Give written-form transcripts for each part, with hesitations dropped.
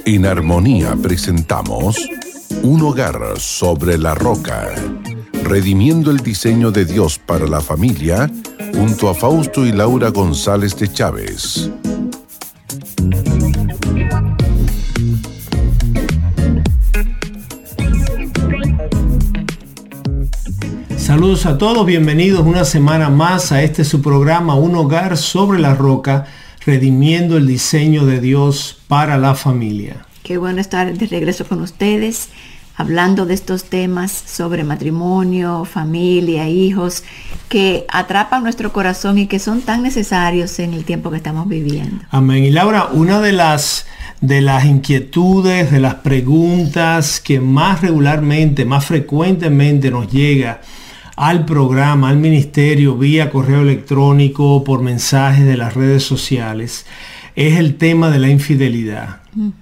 En Armonía presentamos Un hogar sobre la roca, redimiendo el diseño de Dios para la familia, junto a Fausto y Laura González de Chávez. Saludos a todos, bienvenidos una semana más a este su programa Un hogar sobre la roca, redimiendo el diseño de Dios para la familia. Qué bueno estar de regreso con ustedes, hablando de estos temas sobre matrimonio, familia, hijos, que atrapan nuestro corazón y que son tan necesarios en el tiempo que estamos viviendo. Amén. Y Laura, una de las inquietudes, de las preguntas que más regularmente, más frecuentemente nos llega al programa, al ministerio, vía correo electrónico, por mensajes de las redes sociales, es el tema de la infidelidad.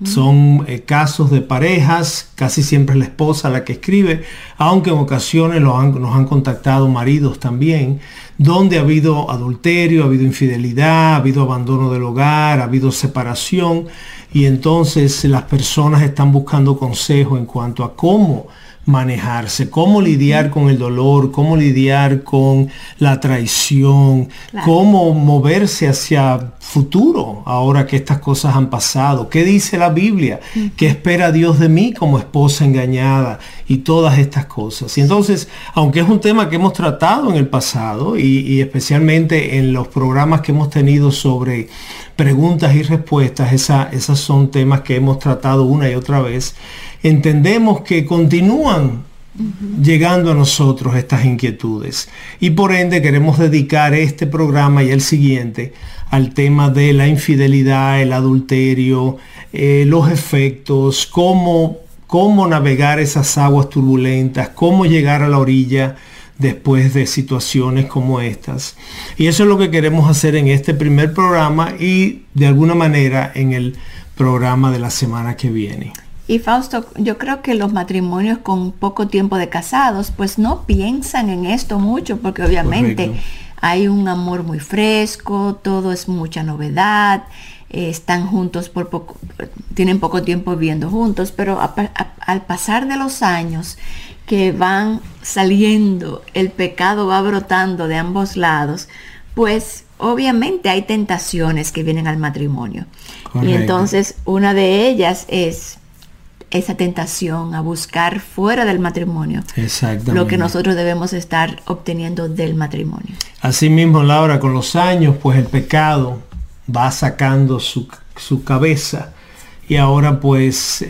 Son casos de parejas, casi siempre es la esposa la que escribe, aunque en ocasiones nos han contactado maridos también, donde ha habido adulterio, ha habido infidelidad, ha habido abandono del hogar, ha habido separación, y entonces las personas están buscando consejo en cuanto a cómo manejarse, cómo lidiar con el dolor, cómo lidiar con la traición, claro, cómo moverse hacia futuro ahora que estas cosas han pasado, qué dice la Biblia, qué espera Dios de mí como esposa engañada y todas estas cosas. Y entonces, aunque es un tema que hemos tratado en el pasado y especialmente en los programas que hemos tenido sobre preguntas y respuestas, esas son temas que hemos tratado una y otra vez, entendemos que continúan llegando a nosotros estas inquietudes y por ende queremos dedicar este programa y el siguiente al tema de la infidelidad, el adulterio, los efectos, cómo navegar esas aguas turbulentas, cómo llegar a la orilla después de situaciones como estas. Y eso es lo que queremos hacer en este primer programa y de alguna manera en el programa de la semana que viene. Y Fausto, yo creo que los matrimonios con poco tiempo de casados pues no piensan en esto mucho porque obviamente correcto, hay un amor muy fresco, todo es mucha novedad, están juntos por poco, tienen poco tiempo viviendo juntos, pero al pasar de los años que van saliendo, el pecado va brotando de ambos lados, pues obviamente hay tentaciones que vienen al matrimonio. Correcto. Y entonces una de ellas es esa tentación a buscar fuera del matrimonio lo que nosotros debemos estar obteniendo del matrimonio. Así mismo, Laura, con los años pues el pecado va sacando su cabeza y ahora pues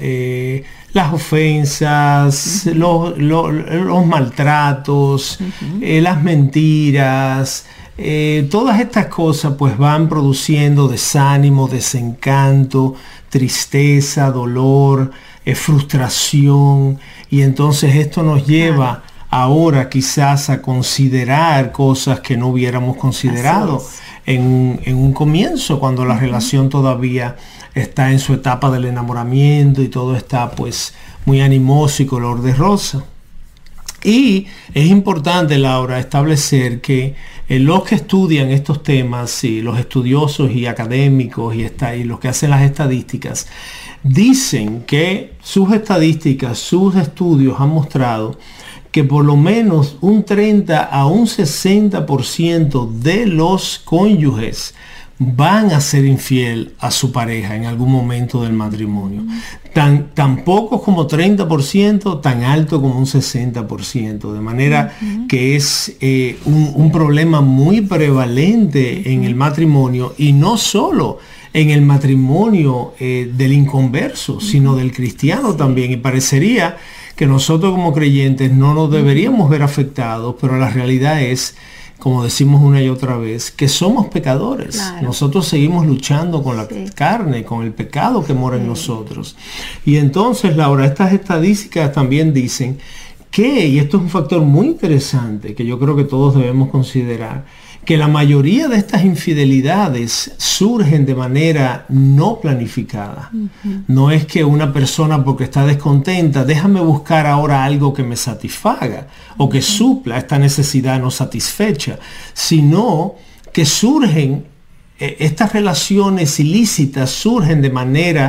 las ofensas, los maltratos, las mentiras, todas estas cosas pues van produciendo desánimo, desencanto, tristeza, dolor, frustración, y entonces esto nos lleva ahora quizás a considerar cosas que no hubiéramos considerado en un comienzo, cuando la relación todavía está en su etapa del enamoramiento y todo está pues muy animoso y color de rosa. Y es importante, Laura, establecer que los que estudian estos temas, y los estudiosos y académicos y los que hacen las estadísticas, dicen que sus estadísticas, sus estudios han mostrado que por lo menos un 30 a un 60% de los cónyuges van a ser infiel a su pareja en algún momento del matrimonio. Tan poco como 30%, tan alto como un 60%. De manera que es un problema muy prevalente en el matrimonio, y no solo en el matrimonio del inconverso, sino del cristiano también. Y parecería que nosotros como creyentes no nos deberíamos ver afectados, pero la realidad es, como decimos una y otra vez, que somos pecadores. Claro. Nosotros seguimos luchando con la carne, con el pecado que mora en nosotros. Y entonces, Laura, estas estadísticas también dicen que, y esto es un factor muy interesante que yo creo que todos debemos considerar, que la mayoría de estas infidelidades surgen de manera no planificada. No es que una persona, porque está descontenta, déjame buscar ahora algo que me satisfaga o que supla esta necesidad no satisfecha, sino que surgen, estas relaciones ilícitas surgen de manera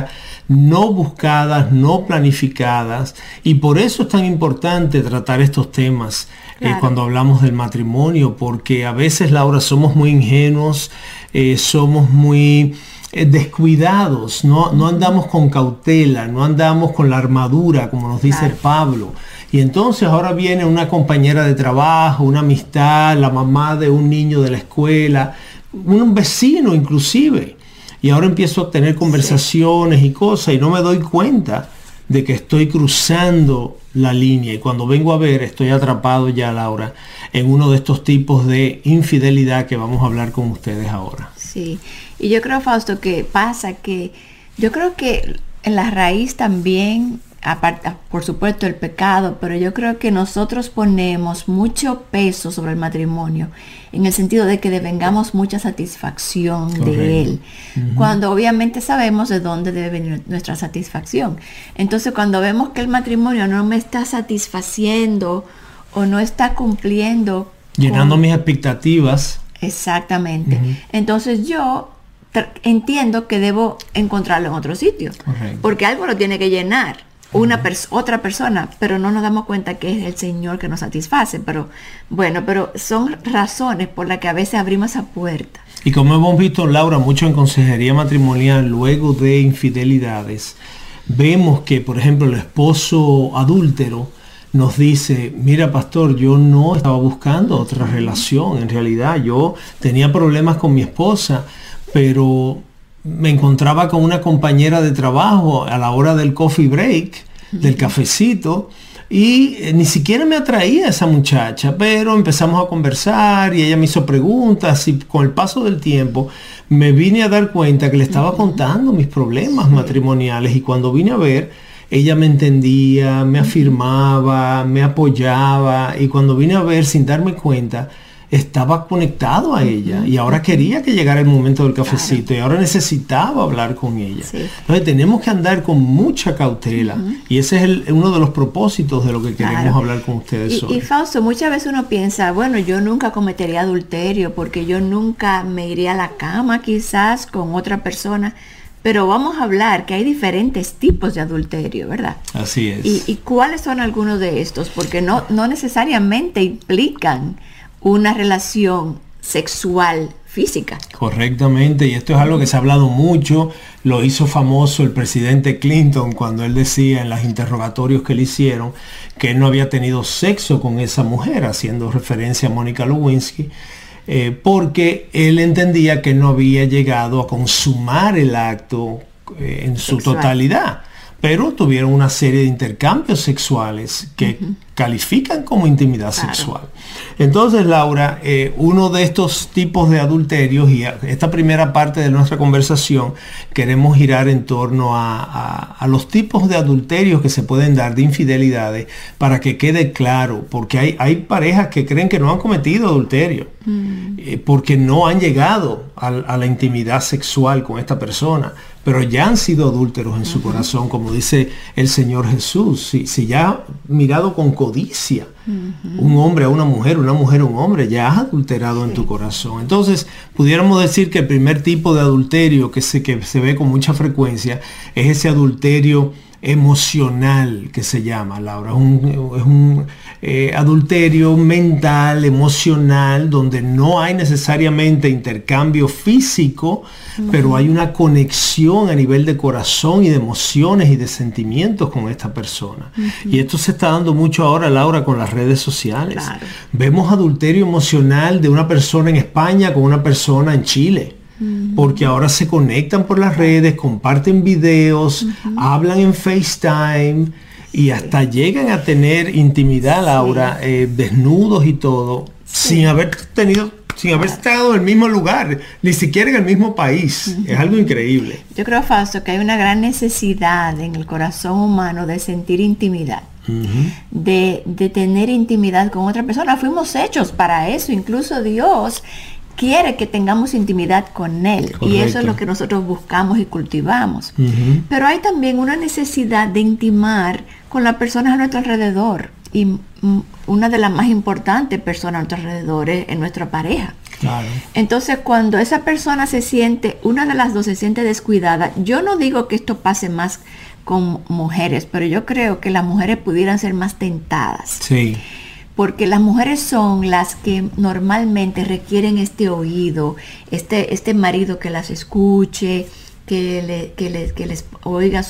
no buscadas, no planificadas, y por eso es tan importante tratar estos temas cuando hablamos del matrimonio, porque a veces, Laura, somos muy ingenuos, somos muy descuidados, no andamos con cautela, no andamos con la armadura, como nos dice Pablo. Y entonces ahora viene una compañera de trabajo, una amistad, la mamá de un niño de la escuela, un vecino inclusive. Y ahora empiezo a tener conversaciones y cosas y no me doy cuenta de que estoy cruzando la línea. Y cuando vengo a ver, estoy atrapado ya, Laura, en uno de estos tipos de infidelidad que vamos a hablar con ustedes ahora. Sí, y yo creo, Fausto, que pasa que yo creo que en la raíz también, aparte, por supuesto, el pecado, pero yo creo que nosotros ponemos mucho peso sobre el matrimonio en el sentido de que devengamos mucha satisfacción de él, cuando obviamente sabemos de dónde debe venir nuestra satisfacción. Entonces, cuando vemos que el matrimonio no me está satisfaciendo o no está cumpliendo, llenando mis expectativas. Exactamente. Entonces yo entiendo que debo encontrarlo en otro sitio, porque algo lo tiene que llenar otra persona, pero no nos damos cuenta que es el Señor que nos satisface. Pero son razones por las que a veces abrimos esa puerta. Y como hemos visto, Laura, mucho en consejería matrimonial, luego de infidelidades, vemos que, por ejemplo, el esposo adúltero nos dice: mira, pastor, yo no estaba buscando otra relación, en realidad yo tenía problemas con mi esposa, pero me encontraba con una compañera de trabajo a la hora del coffee break, del cafecito, y ni siquiera me atraía esa muchacha, pero empezamos a conversar y ella me hizo preguntas y con el paso del tiempo me vine a dar cuenta que le estaba contando mis problemas matrimoniales, y cuando vine a ver, ella me entendía, me afirmaba, me apoyaba, y cuando vine a ver, sin darme cuenta, estaba conectado a ella, y ahora quería que llegara el momento del cafecito, y ahora necesitaba hablar con ella. Entonces tenemos que andar con mucha cautela, y ese es uno de los propósitos de lo que queremos hablar con ustedes hoy. Y Fausto, muchas veces uno piensa, bueno, yo nunca cometería adulterio porque yo nunca me iría a la cama quizás con otra persona. Pero vamos a hablar que hay diferentes tipos de adulterio, ¿verdad? Así es. ¿Y cuáles son algunos de estos? Porque no necesariamente implican una relación sexual física. Correctamente, y esto es algo que se ha hablado mucho. Lo hizo famoso el presidente Clinton cuando él decía en los interrogatorios que le hicieron que él no había tenido sexo con esa mujer, haciendo referencia a Mónica Lewinsky. Porque él entendía que no había llegado a consumar el acto en su totalidad, pero tuvieron una serie de intercambios sexuales que califican como intimidad sexual. Entonces, Laura, uno de estos tipos de adulterios, y esta primera parte de nuestra conversación queremos girar en torno a los tipos de adulterios que se pueden dar, de infidelidades, para que quede claro, porque hay parejas que creen que no han cometido adulterio, porque no han llegado a la intimidad sexual con esta persona, pero ya han sido adúlteros en su corazón, como dice el Señor Jesús. Si ya ha mirado con codicia un hombre a una mujer a un hombre, ya has adulterado en tu corazón. Entonces, pudiéramos decir que el primer tipo de adulterio que se ve con mucha frecuencia es ese adulterio emocional que se llama, Laura. Es un adulterio mental, emocional, donde no hay necesariamente intercambio físico, pero hay una conexión a nivel de corazón y de emociones y de sentimientos con esta persona. Y esto se está dando mucho ahora, Laura, con las redes sociales. Vemos adulterio emocional de una persona en España con una persona en Chile, porque ahora se conectan por las redes, comparten videos, hablan en FaceTime y hasta llegan a tener intimidad, Laura, desnudos y todo, sin haber estado en el mismo lugar, ni siquiera en el mismo país. Es algo increíble. Yo creo, Fausto, que hay una gran necesidad en el corazón humano de sentir intimidad. De tener intimidad con otra persona. Fuimos hechos para eso. Incluso Dios quiere que tengamos intimidad con Él. Correcto. Y eso es lo que nosotros buscamos y cultivamos. Pero hay también una necesidad de intimar con las personas a nuestro alrededor. una de las más importantes personas a nuestro alrededor es nuestra pareja. Claro. Entonces, cuando esa persona se siente, una de las dos se siente descuidada, yo no digo que esto pase más con mujeres, pero yo creo que las mujeres pudieran ser más tentadas. Sí. Porque las mujeres son las que normalmente requieren este oído, este marido que las escuche, que les oiga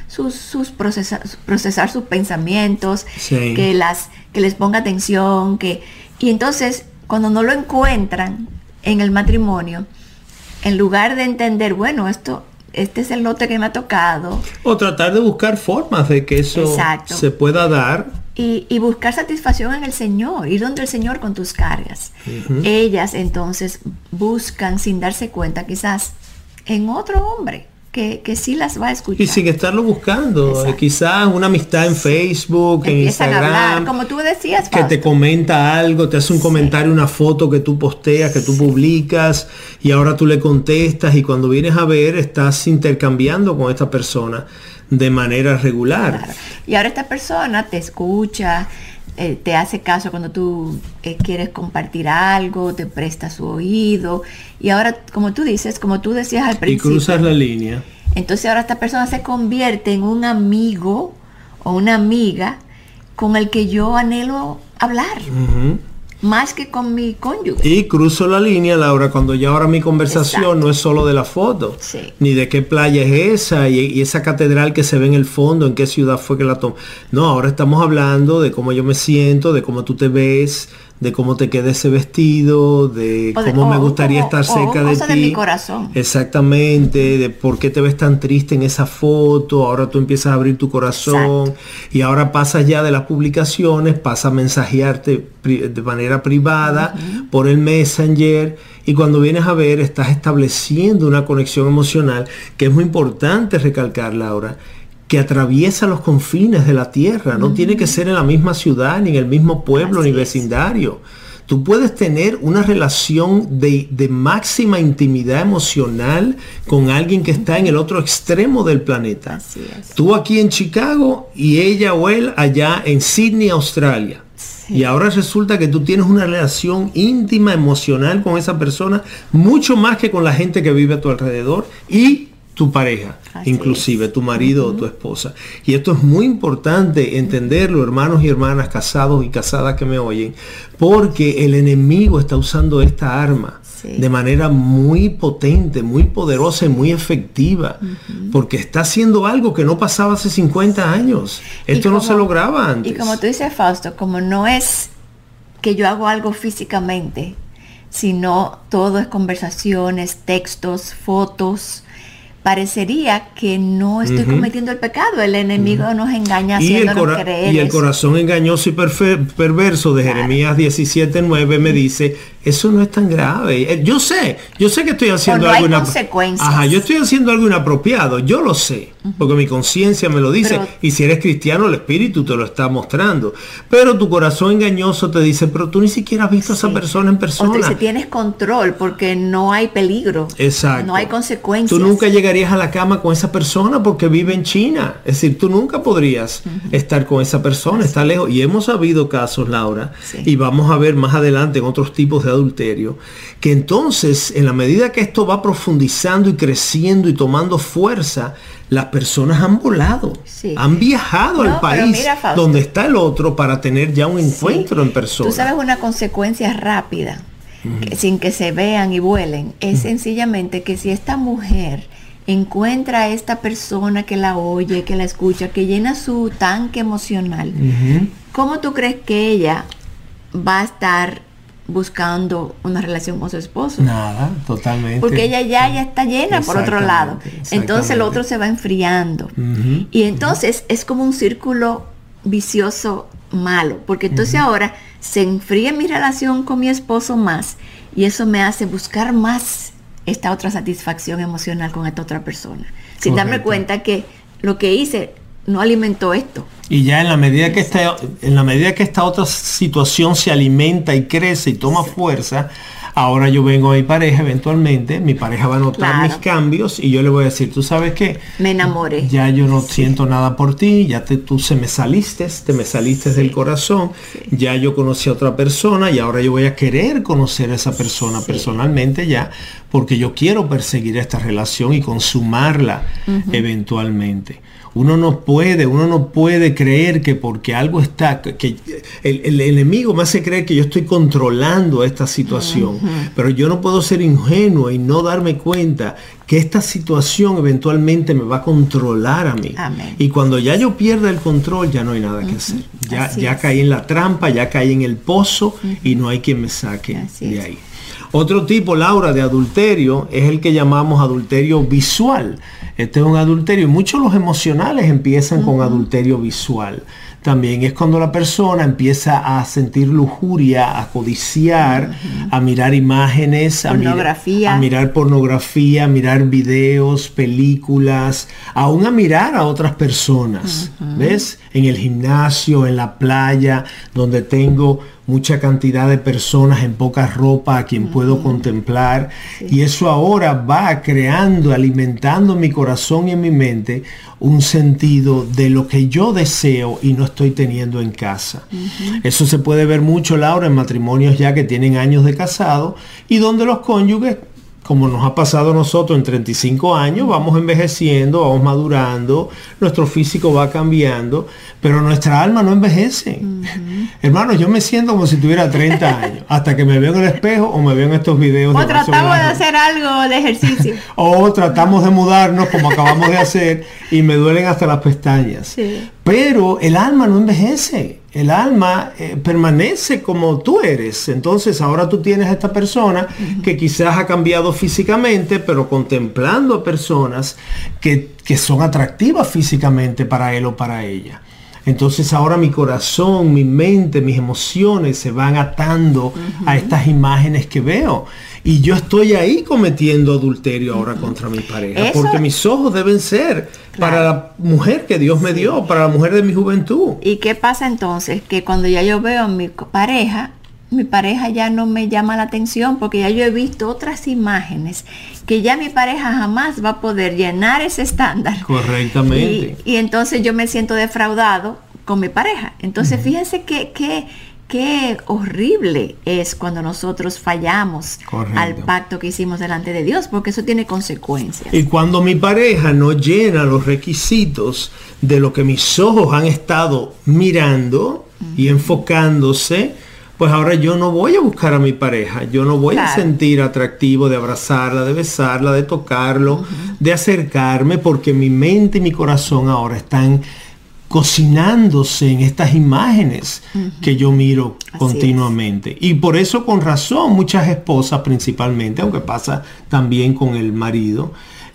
procesar sus pensamientos, sí. que les ponga atención, y entonces cuando no lo encuentran en el matrimonio, en lugar de entender, bueno, este es el lote que me ha tocado, o tratar de buscar formas de que eso exacto. se pueda dar. Y buscar satisfacción en el Señor, ir donde el Señor con tus cargas. Uh-huh. Ellas entonces buscan sin darse cuenta quizás en otro hombre que sí las va a escuchar. Y sin estarlo buscando, quizás una amistad en Facebook, en Instagram, a hablar, como tú decías, que Fausto, te comenta algo, te hace un comentario, una foto que tú posteas, que tú publicas, y ahora tú le contestas, y cuando vienes a ver estás intercambiando con esta persona de manera regular. Claro. Y ahora esta persona te escucha, te hace caso cuando tú quieres compartir algo, te presta su oído, y ahora, como tú decías al principio, y cruzas la línea. Entonces ahora esta persona se convierte en un amigo o una amiga con el que yo anhelo hablar. Uh-huh. Más que con mi cónyuge. Y cruzo la línea, Laura, cuando ya ahora mi conversación exacto. No es solo de la foto, sí. Ni de qué playa es esa y esa catedral que se ve en el fondo, en qué ciudad fue que la tomó. No, ahora estamos hablando de cómo yo me siento, de cómo tú te ves, de cómo te queda ese vestido, de cómo me gustaría estar cerca de ti. De mi corazón. Exactamente, de por qué te ves tan triste en esa foto. Ahora tú empiezas a abrir tu corazón. Exacto. Y ahora pasas ya de las publicaciones, pasas a mensajearte de manera privada, uh-huh. por el Messenger, y cuando vienes a ver estás estableciendo una conexión emocional que es muy importante recalcar, Laura, que atraviesa los confines de la tierra. No tiene que ser en la misma ciudad, ni en el mismo pueblo, ni vecindario. Tú puedes tener una relación de máxima intimidad emocional con alguien que está en el otro extremo del planeta. Así es. Tú aquí en Chicago y ella o él allá en Sydney, Australia. Sí. Y ahora resulta que tú tienes una relación íntima, emocional con esa persona, mucho más que con la gente que vive a tu alrededor y tu pareja, así inclusive es. Tu marido, uh-huh. o tu esposa. Y esto es muy importante entenderlo, hermanos y hermanas, casados y casadas que me oyen, porque el enemigo está usando esta arma de manera muy potente, muy poderosa y muy efectiva, uh-huh. porque está haciendo algo que no pasaba hace 50 años. Esto no se lograba antes. Y como tú dices, Fausto, como no es que yo hago algo físicamente, sino todo es conversaciones, textos, fotos, parecería que no estoy uh-huh. cometiendo el pecado. El enemigo uh-huh. nos engaña haciéndonos creer. Y el corazón engañoso y perverso de Jeremías 17:9 me dice, eso no es tan grave. Yo sé que estoy haciendo algo consecuencias. Ajá, yo estoy haciendo algo inapropiado, yo lo sé, uh-huh. porque mi conciencia me lo dice, y si eres cristiano el Espíritu te lo está mostrando. Pero tu corazón engañoso te dice, pero tú ni siquiera has visto a esa persona en persona. O te dice, tienes control porque no hay peligro. Exacto. No hay consecuencias. Tú nunca llegarías a la cama con esa persona porque vive en China. Es decir, tú nunca podrías uh-huh. estar con esa persona, está lejos. Y hemos habido casos, Laura, y vamos a ver más adelante en otros tipos de adulterio, que entonces, en la medida que esto va profundizando y creciendo y tomando fuerza, las personas han volado, han viajado al país mira, Fausto, donde está el otro para tener ya un encuentro en persona. Tú sabes una consecuencia rápida, uh-huh. sin que se vean y vuelen, es uh-huh. sencillamente que si esta mujer encuentra a esta persona que la oye, que la escucha, que llena su tanque emocional, uh-huh. ¿cómo tú crees que ella va a estar buscando una relación con su esposo? Nada, totalmente. Porque ella ya está llena por otro lado. Entonces el otro se va enfriando. Uh-huh. Y entonces es como un círculo vicioso malo. Porque entonces uh-huh. ahora se enfría mi relación con mi esposo más. Y eso me hace buscar más esta otra satisfacción emocional con esta otra persona. Sin darme cuenta que lo que hice no alimentó esto. Y ya en la medida que esta otra situación se alimenta y crece y toma fuerza, Ahora yo vengo a mi pareja eventualmente, mi pareja va a notar mis cambios y yo le voy a decir, ¿tú sabes qué? Me enamoré. Ya yo no siento nada por ti, ya tú te me saliste del corazón, ya yo conocí a otra persona y ahora yo voy a querer conocer a esa persona personalmente ya, porque yo quiero perseguir esta relación y consumarla eventualmente. Uno no puede creer que porque algo está, que el enemigo me hace creer que yo estoy controlando esta situación, pero yo no puedo ser ingenuo y no darme cuenta que esta situación eventualmente me va a controlar a mí. Amén. Y cuando ya yo pierda el control, ya no hay nada que hacer. Ya caí en la trampa, ya caí en el pozo y no hay quien me saque de ahí. Otro tipo, Laura, de adulterio es el que llamamos adulterio visual. Este es un adulterio. Muchos los emocionales empiezan con adulterio visual. También es cuando la persona empieza a sentir lujuria, a codiciar, a mirar imágenes, a mirar pornografía, a mirar videos, películas, aún a mirar a otras personas. ¿Ves? En el gimnasio, en la playa, donde tengo mucha cantidad de personas en poca ropa a quien puedo contemplar. Y eso ahora va creando, alimentando en mi corazón y en mi mente un sentido de lo que yo deseo y no estoy teniendo en casa. Eso se puede ver mucho, Laura, en matrimonios ya que tienen años de casado y donde los cónyuges, como nos ha pasado a nosotros en 35 años, vamos envejeciendo, vamos madurando, nuestro físico va cambiando, pero nuestra alma no envejece. Hermano, yo me siento como si tuviera 30 años, hasta que me veo en el espejo o me veo en estos videos. O tratamos de hacer algo de ejercicio. O tratamos de mudarnos como acabamos de hacer y me duelen hasta las pestañas. Sí. Pero el alma no envejece. El alma permanece como tú eres. Entonces ahora tú tienes a esta persona que quizás ha cambiado físicamente, pero contemplando a personas que son atractivas físicamente para él o para ella. Entonces ahora mi corazón, mi mente, mis emociones se van atando a estas imágenes que veo. Y yo estoy ahí cometiendo adulterio ahora contra mi pareja. Porque mis ojos deben ser para la mujer que Dios me dio, para la mujer de mi juventud. ¿Y qué pasa entonces? Que cuando ya yo veo a mi pareja ya no me llama la atención, porque ya yo he visto otras imágenes que ya mi pareja jamás va a poder llenar ese estándar. Correctamente. Y entonces yo me siento defraudado con mi pareja. Entonces fíjense qué horrible es cuando nosotros fallamos al pacto que hicimos delante de Dios, porque eso tiene consecuencias. Y cuando mi pareja no llena los requisitos de lo que mis ojos han estado mirando y enfocándose, pues ahora yo no voy a buscar a mi pareja, yo no voy a sentir atractivo de abrazarla, de besarla, de tocarlo, de acercarme, porque mi mente y mi corazón ahora están cocinándose en estas imágenes que yo miro continuamente. Y por eso, con razón, muchas esposas principalmente, aunque pasa también con el marido,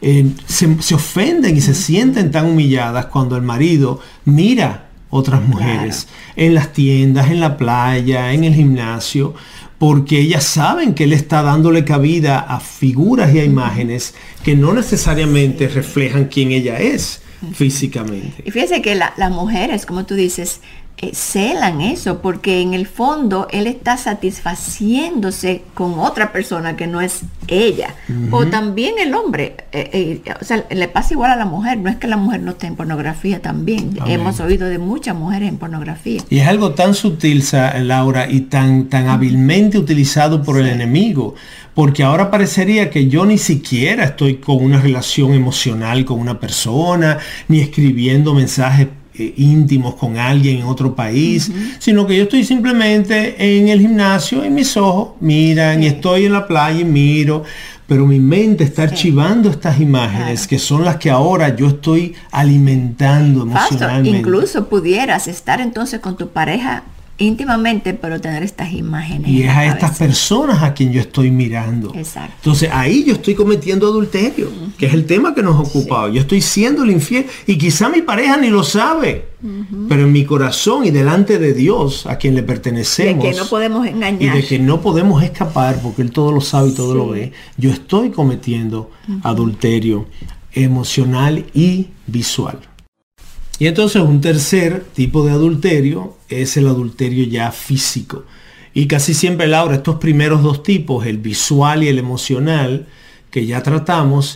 se ofenden y se sienten tan humilladas cuando el marido mira otras mujeres en las tiendas, en la playa, en el gimnasio, porque ellas saben que él está dándole cabida a figuras y a imágenes que no necesariamente reflejan quién ella es físicamente. Y fíjese que las mujeres, como tú dices, celan eso, porque en el fondo él está satisfaciéndose con otra persona que no es ella. O también el hombre, o sea, le pasa igual a la mujer. No es que la mujer no esté en pornografía también. Amén. Hemos oído de muchas mujeres en pornografía. Y es algo tan sutil, Laura, y tan hábilmente utilizado por el enemigo, porque ahora parecería que yo ni siquiera estoy con una relación emocional con una persona, ni escribiendo mensajes íntimos con alguien en otro país, sino que yo estoy simplemente en el gimnasio y mis ojos miran y estoy en la playa y miro, pero mi mente está archivando estas imágenes que son las que ahora yo estoy alimentando emocionalmente. Pastor, incluso pudieras estar entonces con tu pareja íntimamente, pero tener estas imágenes. Y es a estas personas a quien yo estoy mirando. Exacto. Entonces ahí yo estoy cometiendo adulterio, que es el tema que nos ocupa hoy. Yo estoy siendo el infiel y quizá mi pareja ni lo sabe, pero en mi corazón y delante de Dios, a quien le pertenecemos, de que no podemos engañar y de que no podemos escapar, porque Él todo lo sabe y todo lo ve, yo estoy cometiendo adulterio emocional y visual. Y entonces un tercer tipo de adulterio es el adulterio ya físico. Y casi siempre, Laura, estos primeros dos tipos, el visual y el emocional, que ya tratamos,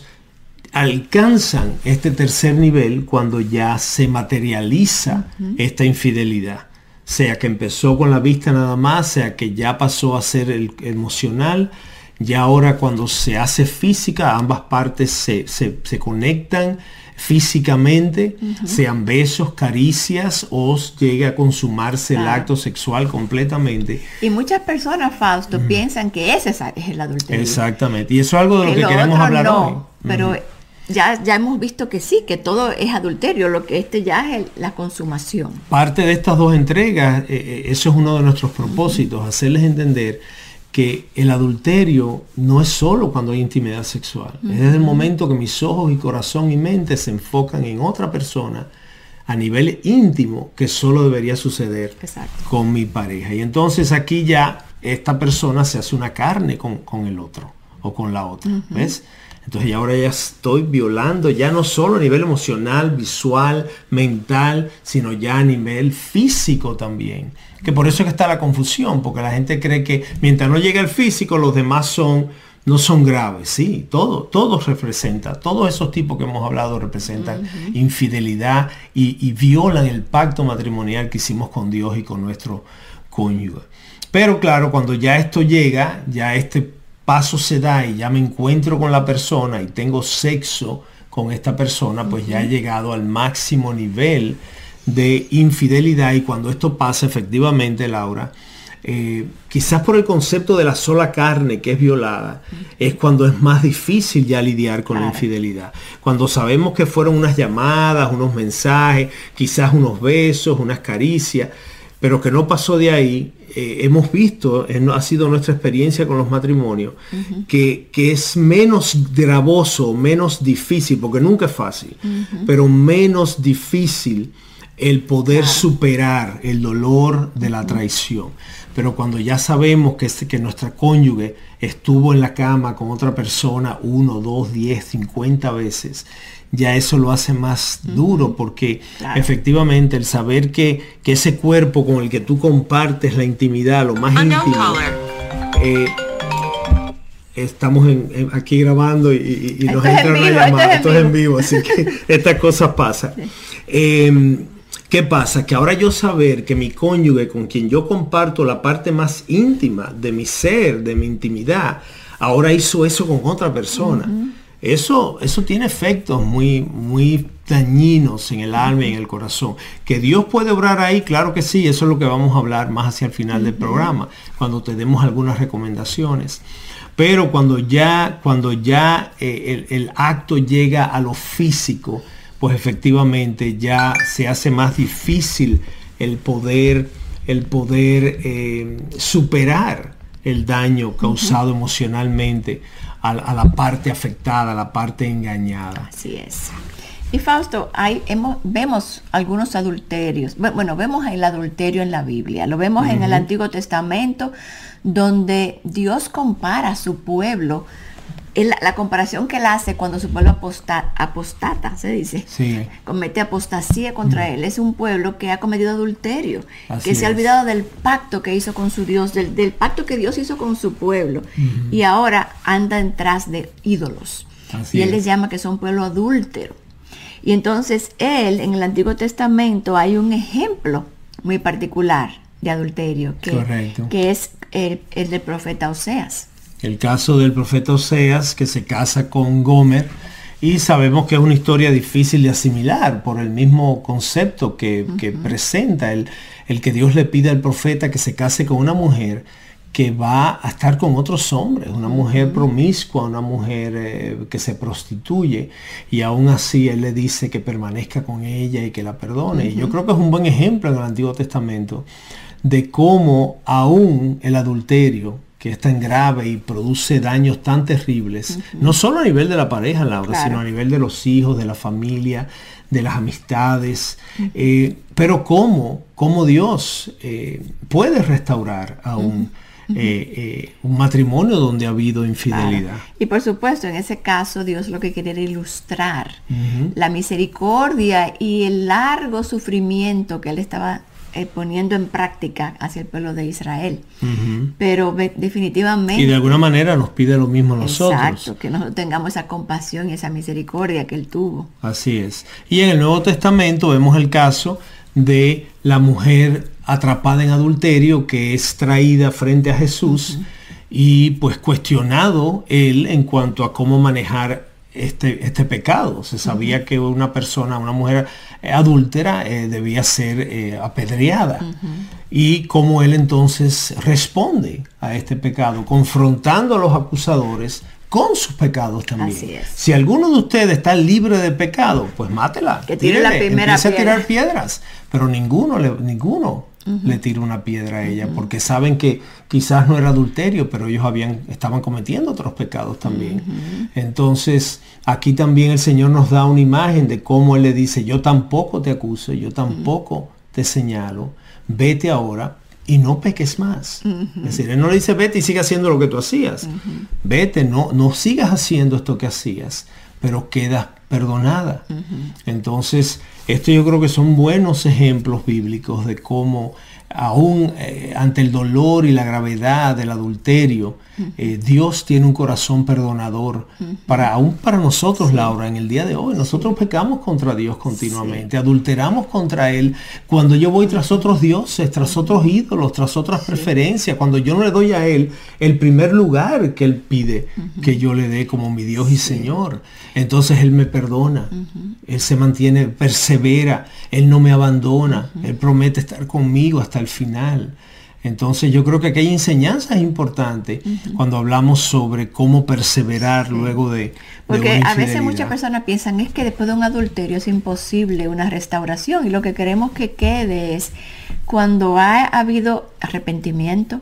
alcanzan este tercer nivel cuando ya se materializa esta infidelidad. Sea que empezó con la vista nada más, sea que ya pasó a ser el emocional, ya ahora cuando se hace física, ambas partes se conectan físicamente, sean besos, caricias o llegue a consumarse el acto sexual completamente. Y muchas personas, Fausto, piensan que ese es el adulterio. Exactamente, y eso es algo de lo que queremos hablar hoy. Pero ya hemos visto que sí, que todo es adulterio, lo que ya es la consumación. Parte de estas dos entregas, eso es uno de nuestros propósitos, hacerles entender que el adulterio no es solo cuando hay intimidad sexual. Es desde el momento que mis ojos y corazón y mente se enfocan en otra persona a nivel íntimo, que solo debería suceder con mi pareja. Y entonces aquí ya esta persona se hace una carne con el otro o con la otra. ¿Ves? Entonces ya ahora ya estoy violando, ya no solo a nivel emocional, visual, mental, sino ya a nivel físico también. Que por eso es que está la confusión, porque la gente cree que mientras no llega el físico, los demás no son graves. Sí, todo representa, todos esos tipos que hemos hablado representan infidelidad y violan el pacto matrimonial que hicimos con Dios y con nuestro cónyuge. Pero claro, cuando ya esto llega, ya este paso se da y ya me encuentro con la persona y tengo sexo con esta persona, pues ya he llegado al máximo nivel de infidelidad. Y cuando esto pasa, efectivamente, Laura, quizás por el concepto de la sola carne que es violada, es cuando es más difícil ya lidiar con la infidelidad. Cuando sabemos que fueron unas llamadas, unos mensajes, quizás unos besos, unas caricias, pero que no pasó de ahí. Hemos visto, ha sido nuestra experiencia con los matrimonios, que es menos gravoso, menos difícil, porque nunca es fácil, pero menos difícil el poder superar el dolor de la traición. Pero cuando ya sabemos que nuestra cónyuge estuvo en la cama con otra persona 1, 2, 10, 50 veces, ya eso lo hace más duro, porque efectivamente el saber que ese cuerpo con el que tú compartes la intimidad, lo más íntimo, estamos aquí grabando y nos entra una llamada, esto es en vivo, así que estas cosas pasan. ¿Qué pasa? Que ahora yo saber que mi cónyuge, con quien yo comparto la parte más íntima de mi ser, de mi intimidad, ahora hizo eso con otra persona. Eso tiene efectos muy dañinos en el alma y en el corazón. ¿Que Dios puede obrar ahí? Claro que sí, eso es lo que vamos a hablar más hacia el final del programa, cuando te demos algunas recomendaciones. Pero cuando ya el acto llega a lo físico, pues efectivamente ya se hace más difícil el poder superar el daño causado emocionalmente a la parte afectada, a la parte engañada. Así es. Y Fausto, vemos algunos adulterios. Bueno, vemos el adulterio en la Biblia, lo vemos en el Antiguo Testamento, donde Dios compara a su pueblo. La comparación que él hace cuando su pueblo apostata, se dice, comete apostasía contra él, es un pueblo que ha cometido adulterio, que se ha olvidado del pacto que hizo con su Dios, del pacto que Dios hizo con su pueblo, y ahora anda detrás de ídolos. Y él les llama que son pueblo adúltero. Y entonces él, en el Antiguo Testamento, hay un ejemplo muy particular de adulterio, que es el del profeta Oseas. El caso del profeta Oseas, que se casa con Gomer, y sabemos que es una historia difícil de asimilar por el mismo concepto que presenta el que Dios le pide al profeta que se case con una mujer que va a estar con otros hombres, una mujer promiscua, una mujer que se prostituye, y aún así él le dice que permanezca con ella y que la perdone. Y yo creo que es un buen ejemplo en el Antiguo Testamento de cómo aún el adulterio, que es tan grave y produce daños tan terribles, no solo a nivel de la pareja, Laura, sino a nivel de los hijos, de la familia, de las amistades, pero cómo Dios puede restaurar aún un matrimonio donde ha habido infidelidad. Claro. Y por supuesto, en ese caso, Dios lo que quería era ilustrar la misericordia y el largo sufrimiento que él estaba poniendo en práctica hacia el pueblo de Israel. Pero definitivamente... Y de alguna manera nos pide lo mismo a nosotros. Exacto, que nosotros tengamos esa compasión y esa misericordia que Él tuvo. Así es. Y en el Nuevo Testamento vemos el caso de la mujer atrapada en adulterio que es traída frente a Jesús y pues cuestionado él en cuanto a cómo manejar este pecado. Se sabía que una mujer adúltera debía ser apedreada. Y cómo él entonces responde a este pecado, confrontando a los acusadores con sus pecados también. Así es. Si alguno de ustedes está libre de pecado, pues mátela. Que tire la primera empiece piedra. a tirar piedras. Pero ninguno le tira una piedra a ella, porque saben que quizás no era adulterio, pero ellos estaban cometiendo otros pecados también. Entonces, aquí también el Señor nos da una imagen de cómo Él le dice: yo tampoco te acuso, yo tampoco te señalo, vete ahora y no peques más. Es decir, Él no le dice vete y sigue haciendo lo que tú hacías. Vete, no sigas haciendo esto que hacías, pero quedas perdonada. Entonces, esto yo creo que son buenos ejemplos bíblicos de cómo aún ante el dolor y la gravedad del adulterio, Dios tiene un corazón perdonador aún para nosotros, Laura, en el día de hoy. Nosotros pecamos contra Dios continuamente, adulteramos contra Él. Cuando yo voy tras otros dioses, tras otros ídolos, tras otras preferencias, cuando yo no le doy a Él el primer lugar que Él pide que yo le dé como mi Dios y Señor, entonces Él me perdona. Él se mantiene, persevera, Él no me abandona, Él promete estar conmigo hasta el final. Entonces yo creo que aquí hay enseñanzas importantes cuando hablamos sobre cómo perseverar luego de porque una a veces infidelidad. muchas personas piensan es que después de un adulterio es imposible una restauración, y lo que queremos que quede es cuando ha habido arrepentimiento,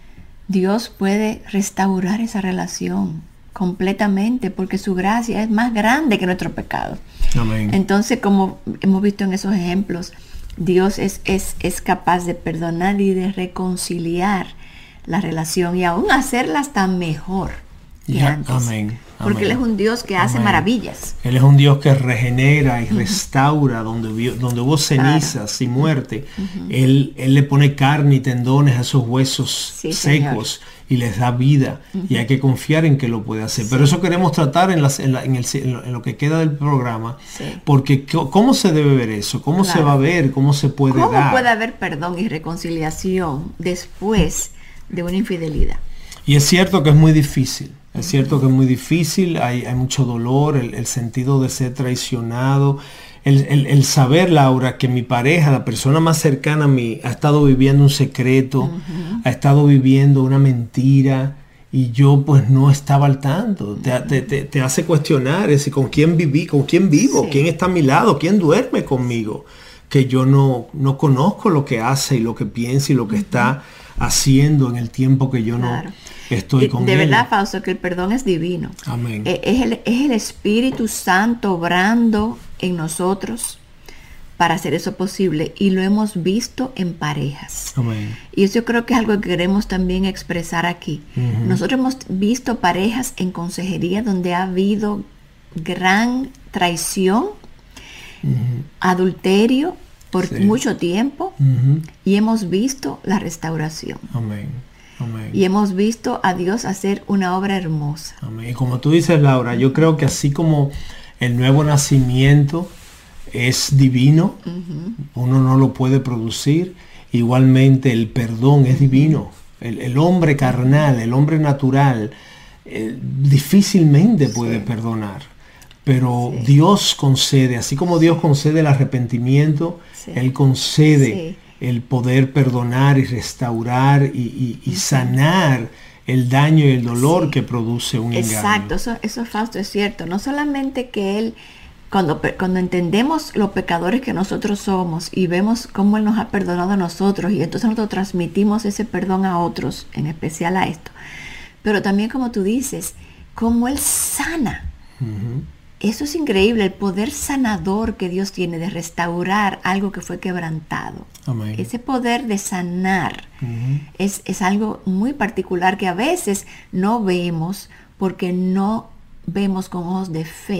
Dios puede restaurar esa relación completamente, porque su gracia es más grande que nuestro pecado. Amén. Entonces, como hemos visto en esos ejemplos, Dios es capaz de perdonar y de reconciliar la relación y aún hacerla hasta mejor que antes. Amén. Porque Él es un Dios que hace maravillas. Él es un Dios que regenera y restaura donde hubo cenizas y muerte. Él le pone carne y tendones a esos huesos secos y les da vida. Y hay que confiar en que lo puede hacer. Pero eso queremos tratar en lo que queda del programa. Porque ¿cómo se debe ver eso? ¿Cómo se va a ver? ¿Cómo se puede dar? ¿Cómo puede haber perdón y reconciliación después de una infidelidad? Y es cierto que es muy difícil. Es cierto que es muy difícil, hay mucho dolor, el sentido de ser traicionado, el saber, Laura, que mi pareja, la persona más cercana a mí, ha estado viviendo un secreto, ha estado viviendo una mentira, y yo pues no estaba al tanto. Te hace cuestionar, es decir, ¿con quién viví? ¿Con quién vivo? ¿Quién está a mi lado? ¿Quién duerme conmigo? Que yo no conozco lo que hace y lo que piensa y lo que está haciendo en el tiempo que yo no estoy con él. De verdad, Fausto, que el perdón es divino. Amén. Es el Espíritu Santo obrando en nosotros para hacer eso posible, y lo hemos visto en parejas. Amén. Y eso yo creo que es algo que queremos también expresar aquí. Nosotros hemos visto parejas en consejería donde ha habido gran traición, adulterio por mucho tiempo, y hemos visto la restauración. Amén. Amén. Y hemos visto a Dios hacer una obra hermosa. Amén. Y como tú dices, Laura, yo creo que así como el nuevo nacimiento es divino, uno no lo puede producir, igualmente el perdón es divino. El hombre carnal, el hombre natural, difícilmente puede perdonar. Pero Dios concede, así como Dios concede el arrepentimiento, Él concede el poder perdonar y restaurar y sanar el daño y el dolor que produce un engaño. Exacto, eso Fausto es cierto. No solamente que Él, cuando entendemos los pecadores que nosotros somos y vemos cómo Él nos ha perdonado a nosotros, y entonces nosotros transmitimos ese perdón a otros, en especial a esto. Pero también, como tú dices, cómo Él sana. Eso es increíble, el poder sanador que Dios tiene de restaurar algo que fue quebrantado. Amén. Ese poder de sanar es algo muy particular que a veces no vemos porque no vemos con ojos de fe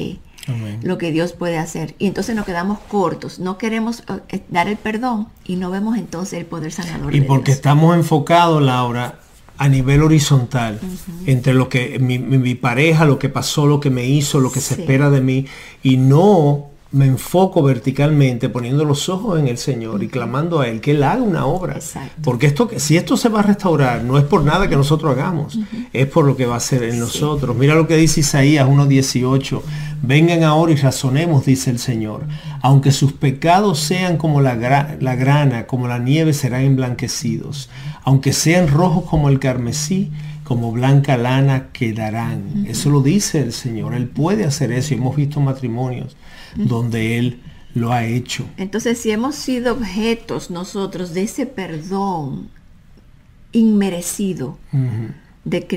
Amén. lo que Dios puede hacer. Y entonces nos quedamos cortos, no queremos dar el perdón y no vemos entonces el poder sanador Y de porque Dios. estamos enfocados, Laura, a nivel horizontal, entre lo que mi pareja, lo que pasó, lo que me hizo, lo que se Sí. espera de mí, y no me enfoco verticalmente, poniendo los ojos en el Señor y clamando a Él que Él haga una obra. Exacto. Porque si esto se va a restaurar, no es por nada que nosotros hagamos, es por lo que va a hacer en nosotros. Mira lo que dice Isaías 1:18. Vengan ahora y razonemos, dice el Señor. Aunque sus pecados sean como la grana, como la nieve, serán emblanquecidos. Aunque sean rojos como el carmesí, como blanca lana quedarán. Eso lo dice el Señor. Él puede hacer eso. Y hemos visto matrimonios donde Él lo ha hecho. Entonces, si hemos sido objetos nosotros de ese perdón inmerecido de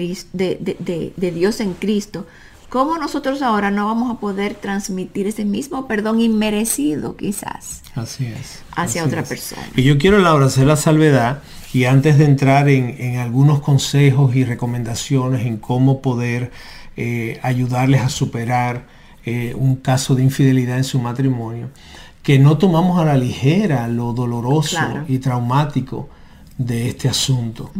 Dios en Cristo, ¿cómo nosotros ahora no vamos a poder transmitir ese mismo perdón inmerecido quizás Así es. hacia así otra es. persona? Y yo quiero, Laura, hacer la salvedad, y antes de entrar en algunos consejos y recomendaciones en cómo poder ayudarles a superar un caso de infidelidad en su matrimonio, que no tomamos a la ligera lo doloroso Claro. y traumático de este asunto.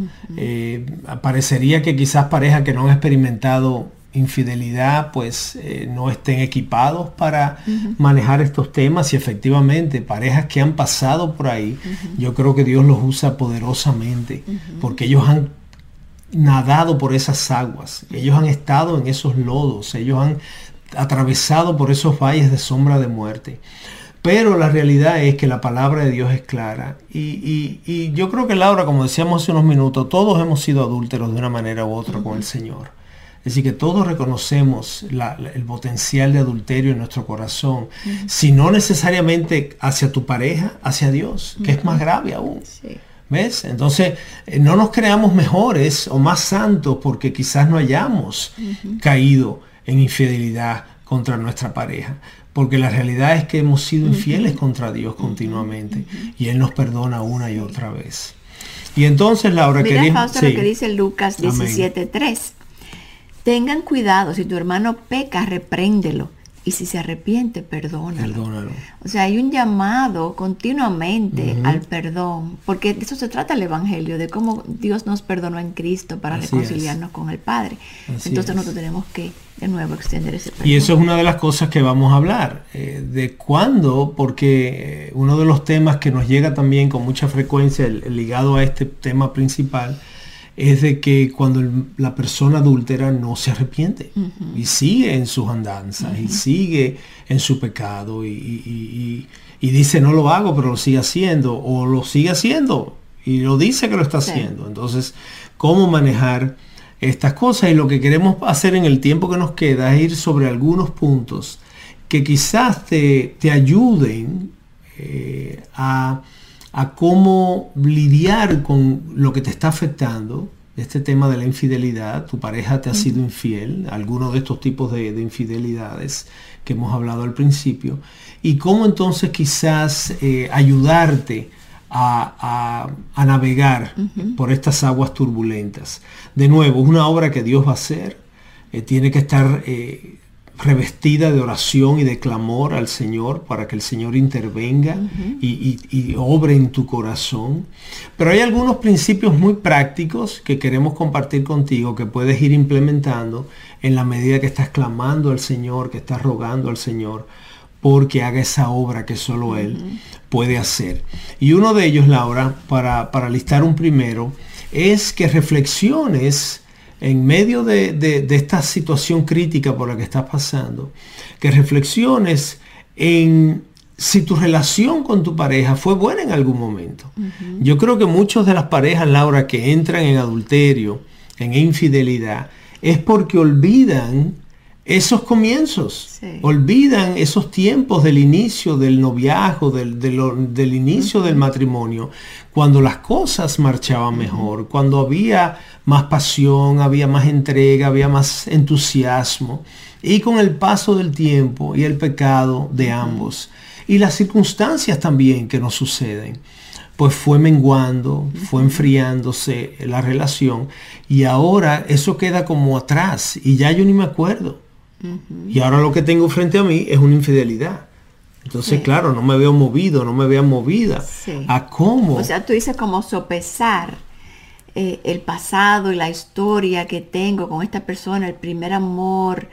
Parecería que quizás parejas que no han experimentado infidelidad pues no estén equipados para manejar estos temas, y efectivamente parejas que han pasado por ahí, yo creo que Dios los usa poderosamente, porque ellos han nadado por esas aguas, ellos han estado en esos lodos, ellos han atravesado por esos valles de sombra de muerte. Pero la realidad es que la palabra de Dios es clara. Y yo creo que, Laura, como decíamos hace unos minutos, todos hemos sido adúlteros de una manera u otra con el Señor. Es decir, que todos reconocemos el potencial de adulterio en nuestro corazón. Si no necesariamente hacia tu pareja, hacia Dios, que es más grave aún. Sí. ¿Ves? Entonces, no nos creamos mejores o más santos porque quizás no hayamos caído en infidelidad contra nuestra pareja. Porque la realidad es que hemos sido infieles contra Dios continuamente, y Él nos perdona una y otra vez. Y entonces, Laura, Mira, Fausto, sí. lo que dice Lucas Amén. 17:3. Tengan cuidado, si tu hermano peca, repréndelo, y si se arrepiente, perdónalo. Perdónalo. O sea, hay un llamado continuamente al perdón, porque de eso se trata el Evangelio, de cómo Dios nos perdonó en Cristo para Así reconciliarnos con el Padre. Así Entonces es. nosotros tenemos que de nuevo extender ese perdón. Y eso es una de las cosas que vamos a hablar. ¿De cuándo? Porque uno de los temas que nos llega también con mucha frecuencia, ligado a este tema principal, es de que cuando la persona adúltera no se arrepiente y sigue en sus andanzas y sigue en su pecado y dice no lo hago, pero lo sigue haciendo, o lo sigue haciendo y lo dice que lo está haciendo. Entonces, ¿cómo manejar estas cosas? Y lo que queremos hacer en el tiempo que nos queda es ir sobre algunos puntos que quizás te ayuden a cómo lidiar con lo que te está afectando, este tema de la infidelidad. Tu pareja te ha sido infiel, algunos de estos tipos de infidelidades que hemos hablado al principio, y cómo entonces quizás ayudarte a navegar por estas aguas turbulentas. De nuevo, es una obra que Dios va a hacer, tiene que estar revestida de oración y de clamor al Señor para que el Señor intervenga y obre en tu corazón. Pero hay algunos principios muy prácticos que queremos compartir contigo, que puedes ir implementando en la medida que estás clamando al Señor, que estás rogando al Señor porque haga esa obra que solo Él puede hacer. Y uno de ellos, Laura, para listar un primero, es que reflexiones en medio de esta situación crítica por la que estás pasando, que reflexiones en si tu relación con tu pareja fue buena en algún momento. Yo creo que muchas de las parejas, Laura, que entran en adulterio, en infidelidad, es porque olvidan esos comienzos, olvidan esos tiempos del inicio del noviazgo, del inicio del matrimonio, cuando las cosas marchaban mejor, cuando había más pasión, había más entrega, había más entusiasmo. Y con el paso del tiempo y el pecado de ambos y las circunstancias también que nos suceden, pues fue menguando, fue enfriándose la relación, y ahora eso queda como atrás y ya yo ni me acuerdo Y ahora lo que tengo frente a mí es una infidelidad. Entonces, claro, no me veo movido, no me veo movida. ¿A cómo? O sea, tú dices como sopesar el pasado y la historia que tengo con esta persona, el primer amor,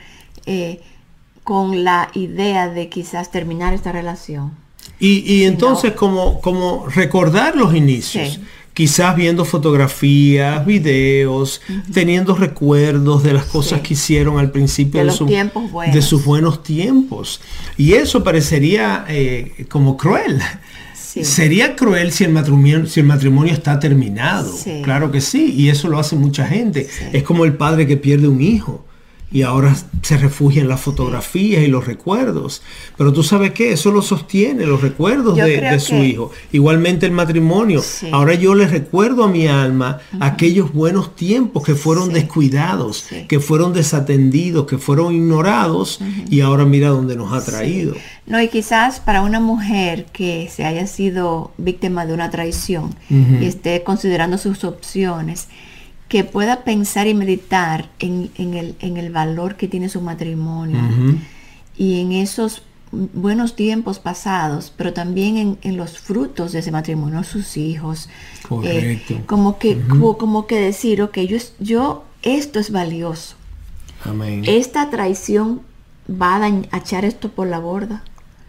con la idea de quizás terminar esta relación. Y entonces como recordar los inicios, quizás viendo fotografías, videos, teniendo recuerdos de las cosas que hicieron al principio de sus buenos tiempos. Y eso parecería como cruel. Sería cruel si el matrimonio está terminado. Claro que sí, y eso lo hace mucha gente. Es como el padre que pierde un hijo y ahora se refugia en las fotografías y los recuerdos. Pero tú sabes qué, eso lo sostiene, los recuerdos de su hijo. Igualmente el matrimonio. Ahora yo le recuerdo a mi alma aquellos buenos tiempos que fueron descuidados, que fueron desatendidos, que fueron ignorados, y ahora mira dónde nos ha traído. No, y quizás para una mujer que se haya sido víctima de una traición y esté considerando sus opciones, que pueda pensar y meditar en el valor que tiene su matrimonio y en esos buenos tiempos pasados, pero también en los frutos de ese matrimonio, sus hijos. Correcto. Como que decir, ok, yo esto es valioso. Amén. Esta traición va a echar esto por la borda.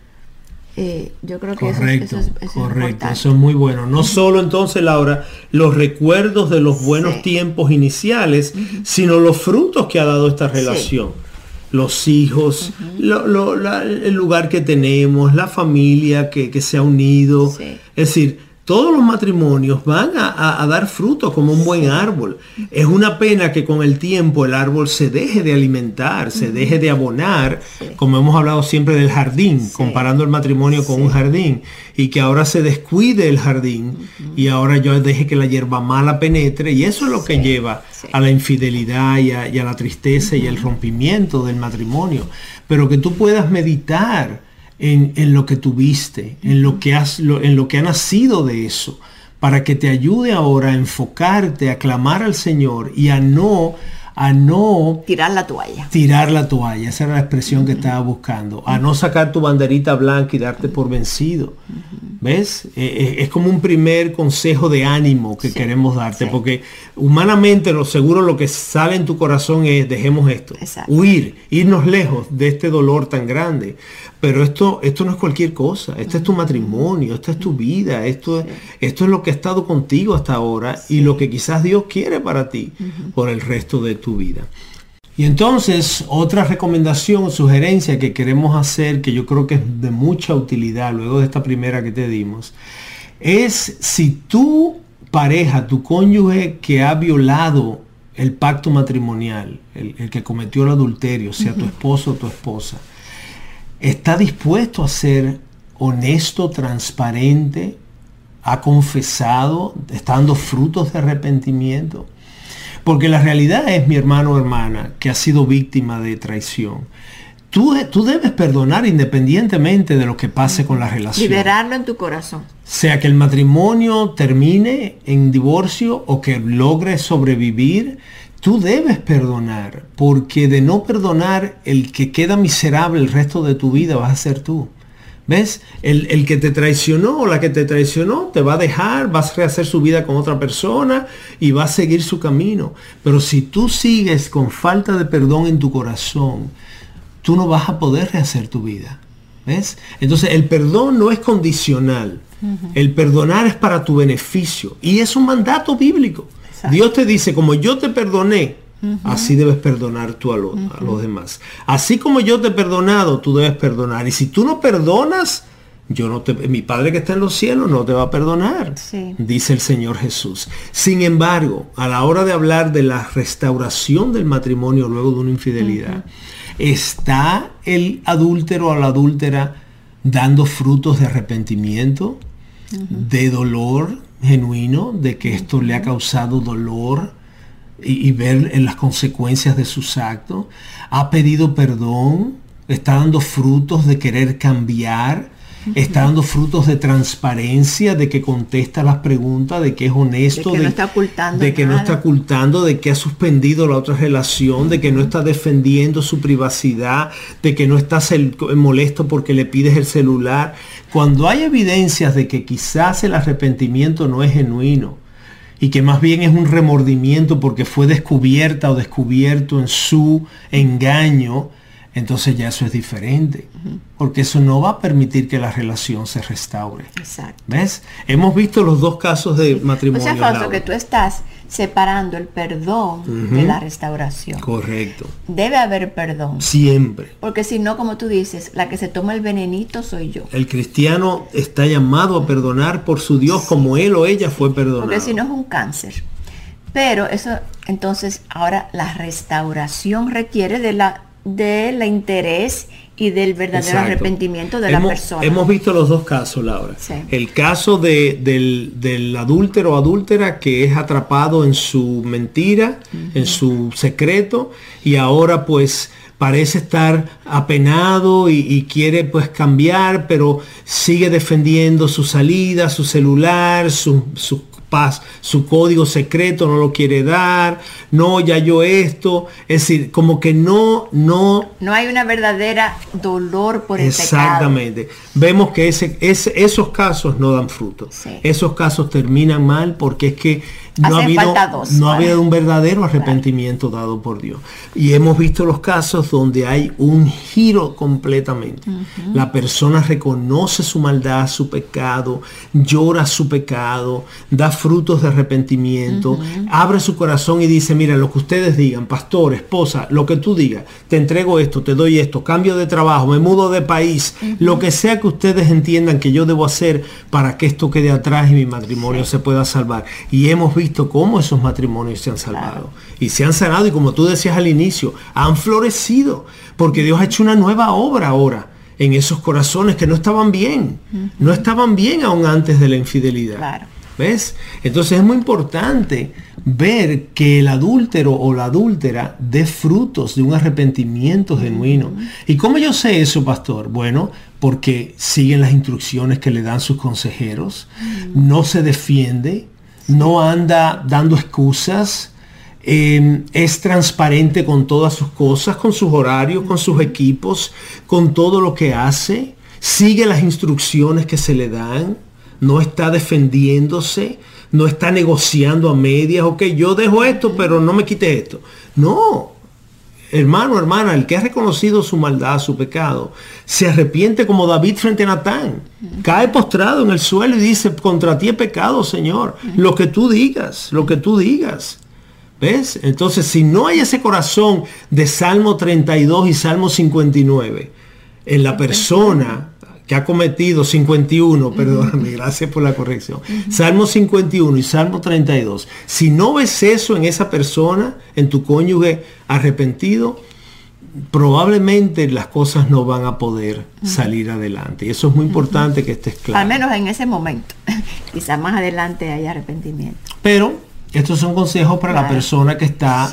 Yo creo que correcto, eso es importante. Eso es muy bueno. No solo entonces, Laura, los recuerdos de los buenos tiempos iniciales, sino los frutos que ha dado esta relación. Los hijos, el lugar que tenemos, la familia que se ha unido. Es decir, todos los matrimonios van a dar frutos como un buen árbol. Es una pena que con el tiempo el árbol se deje de alimentar, se deje de abonar, como hemos hablado siempre del jardín, comparando el matrimonio con un jardín, y que ahora se descuide el jardín y ahora yo deje que la hierba mala penetre, y eso es lo que lleva a la infidelidad y a la tristeza y el rompimiento del matrimonio. Pero que tú puedas meditar en lo que tuviste, en lo que ha nacido de eso, para que te ayude ahora a enfocarte, a clamar al Señor y a no tirar la toalla. Tirar la toalla, esa era la expresión que estaba buscando. A no sacar tu banderita blanca y darte por vencido. ¿Ves? Es como un primer consejo de ánimo que queremos darte, porque humanamente lo que sale en tu corazón es: dejemos esto, huir, irnos lejos de este dolor tan grande. Pero esto no es cualquier cosa. Este es tu matrimonio, esta es tu vida, esto es lo que ha estado contigo hasta ahora y lo que quizás Dios quiere para ti por el resto de tu vida. Y entonces, otra recomendación o sugerencia que queremos hacer, que yo creo que es de mucha utilidad luego de esta primera que te dimos, es: si tu pareja, tu cónyuge que ha violado el pacto matrimonial, el que cometió el adulterio, sea tu esposo o tu esposa, está dispuesto a ser honesto, transparente, ha confesado, está dando frutos de arrepentimiento. Porque la realidad es, mi hermano o hermana, que ha sido víctima de traición. Tú debes perdonar independientemente de lo que pase con la relación. Liberarlo en tu corazón. Sea que el matrimonio termine en divorcio o que logre sobrevivir, tú debes perdonar, porque de no perdonar, el que queda miserable el resto de tu vida vas a ser tú. ¿Ves? El que te traicionó o la que te traicionó te va a dejar, vas a rehacer su vida con otra persona y va a seguir su camino. Pero si tú sigues con falta de perdón en tu corazón, tú no vas a poder rehacer tu vida. ¿Ves? Entonces el perdón no es condicional. El perdonar es para tu beneficio y es un mandato bíblico. Exacto. Dios te dice: como yo te perdoné, así debes perdonar tú a los demás. Así como yo te he perdonado, tú debes perdonar. Y si tú no perdonas, mi Padre que está en los cielos no te va a perdonar, dice el Señor Jesús. Sin embargo, a la hora de hablar de la restauración del matrimonio luego de una infidelidad, ¿está el adúltero o la adúltera dando frutos de arrepentimiento, de dolor genuino, de que esto le ha causado dolor y ver en las consecuencias de sus actos? ¿Ha pedido perdón? ¿Está dando frutos de querer cambiar? está dando frutos de transparencia, de que contesta las preguntas, de que es honesto, de que no está ocultando, de que no está ocultando, de que ha suspendido la otra relación, de que no está defendiendo su privacidad, de que no está molesto porque le pides el celular. Cuando hay evidencias de que quizás el arrepentimiento no es genuino y que más bien es un remordimiento porque fue descubierta o descubierto en su engaño, entonces ya eso es diferente, porque eso no va a permitir que la relación se restaure. Exacto. ¿Ves? Hemos visto los dos casos de matrimonio. O sea, Fausto, que tú estás separando el perdón de la restauración. Correcto. Debe haber perdón. Siempre. Porque si no, como tú dices, la que se toma el venenito soy yo. El cristiano está llamado a perdonar por su Dios como él o ella fue perdonado. Porque si no es un cáncer. Pero eso, entonces, ahora la restauración requiere del interés y del verdadero arrepentimiento de la persona. Hemos visto los dos casos, Laura. Sí. El caso del adúltero o adúltera que es atrapado en su mentira, en su secreto, y ahora pues parece estar apenado y quiere pues cambiar, pero sigue defendiendo su salida, su celular, su código secreto no lo quiere dar, no, ya yo esto, es decir, como que no hay una verdadera dolor por el pecado. Exactamente. Vemos que esos casos no dan fruto. Sí. Esos casos terminan mal porque es que no ha habido un verdadero arrepentimiento dado por Dios. Y hemos visto los casos donde hay un giro completamente. La persona reconoce su maldad, su pecado, llora su pecado, da frutos de arrepentimiento, abre su corazón y dice, mira, lo que ustedes digan, pastor, esposa, lo que tú digas, te entrego esto, te doy esto, cambio de trabajo, me mudo de país, lo que sea que ustedes entiendan que yo debo hacer para que esto quede atrás y mi matrimonio se pueda salvar. Y hemos visto cómo esos matrimonios se han salvado. Y se han sanado, y como tú decías al inicio, han florecido, porque Dios ha hecho una nueva obra ahora en esos corazones que no estaban bien, no estaban bien aún antes de la infidelidad. Claro. ¿Ves? Entonces es muy importante ver que el adúltero o la adúltera dé frutos de un arrepentimiento genuino. ¿Y cómo yo sé eso, pastor? Bueno, porque siguen las instrucciones que le dan sus consejeros, no se defiende, no anda dando excusas, es transparente con todas sus cosas, con sus horarios, con sus equipos, con todo lo que hace, sigue las instrucciones que se le dan, no está defendiéndose, no está negociando a medias, ok, yo dejo esto, pero no me quite esto. No, hermano, hermana, el que ha reconocido su maldad, su pecado, se arrepiente como David frente a Natán, cae postrado en el suelo y dice, contra ti he pecado, Señor, lo que tú digas, lo que tú digas. ¿Ves? Entonces, si no hay ese corazón de Salmo 32 y Salmo 59 en la persona que ha cometido 51, perdóname, gracias por la corrección, Salmo 51 y Salmo 32, si no ves eso en esa persona, en tu cónyuge arrepentido, probablemente las cosas no van a poder salir adelante. Y eso es muy importante que estés claro. Al menos en ese momento. Quizá más adelante hay arrepentimiento. Pero estos son consejos para la persona que está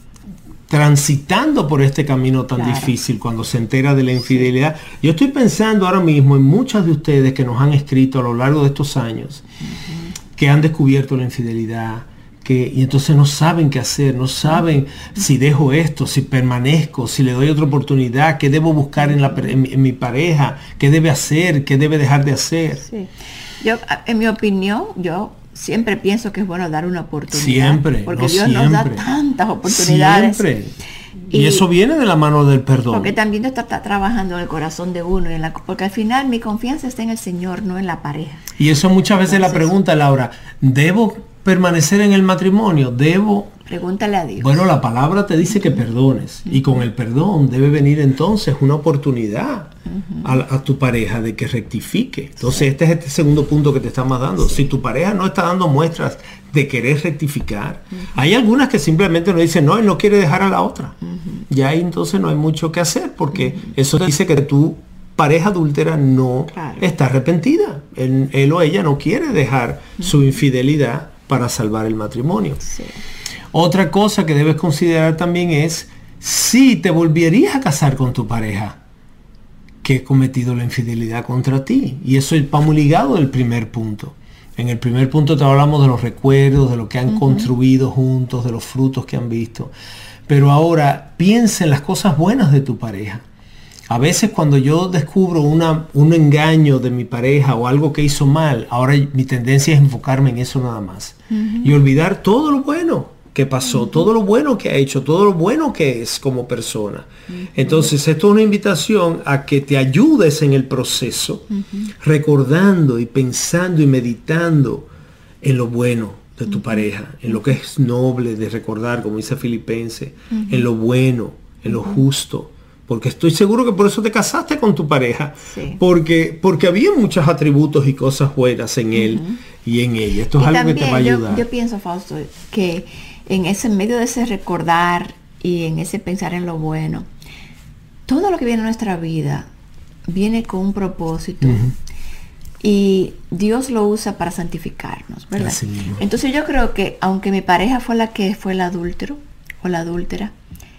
transitando por este camino tan difícil cuando se entera de la infidelidad. Yo estoy pensando ahora mismo en muchas de ustedes que nos han escrito a lo largo de estos años, que han descubierto la infidelidad, y entonces no saben qué hacer, no saben si dejo esto, si permanezco, si le doy otra oportunidad, qué debo buscar en mi pareja, qué debe hacer, qué debe dejar de hacer. Sí. Yo, en mi opinión, yo siempre pienso que es bueno dar una oportunidad. Siempre. Porque Dios nos da tantas oportunidades. Siempre. Y eso viene de la mano del perdón. Porque también Dios está trabajando en el corazón de uno. Porque al final mi confianza está en el Señor, no en la pareja. Y eso muchas veces la pregunta, Laura, ¿debo permanecer en el matrimonio? ¿Debo? Pregúntale a Dios. Bueno, la palabra te dice que perdones. Y con el perdón debe venir entonces una oportunidad a tu pareja de que rectifique. Entonces este es el segundo punto que te estamos dando. Si tu pareja no está dando muestras de querer rectificar, hay algunas que simplemente nos dicen, no, él no quiere dejar a la otra. Y ahí entonces no hay mucho que hacer, porque eso dice que tu pareja adúltera no está arrepentida. Él o ella no quiere dejar su infidelidad para salvar el matrimonio. Sí. Otra cosa que debes considerar también es si te volverías a casar con tu pareja. que he cometido la infidelidad contra ti. Y eso va muy ligado del primer punto. En el primer punto te hablamos de los recuerdos, de lo que han construido juntos, de los frutos que han visto. Pero ahora piensa en las cosas buenas de tu pareja. A veces cuando yo descubro un engaño de mi pareja o algo que hizo mal, ahora mi tendencia es enfocarme en eso nada más. Y olvidar todo lo bueno que pasó, todo lo bueno que ha hecho, todo lo bueno que es como persona. Entonces esto es una invitación a que te ayudes en el proceso, recordando y pensando y meditando en lo bueno de tu pareja, en lo que es noble de recordar, como dice Filipenses, en lo bueno, en lo justo. Porque estoy seguro que por eso te casaste con tu pareja, porque había muchos atributos y cosas buenas en él y en ella. Esto es algo que te va a ayudar. Yo pienso, Fausto, que en ese medio de ese recordar y en ese pensar en lo bueno, todo lo que viene a nuestra vida viene con un propósito. Y Dios lo usa para santificarnos, ¿verdad? Entonces yo creo que aunque mi pareja fue la que fue el adúltero o la adúltera,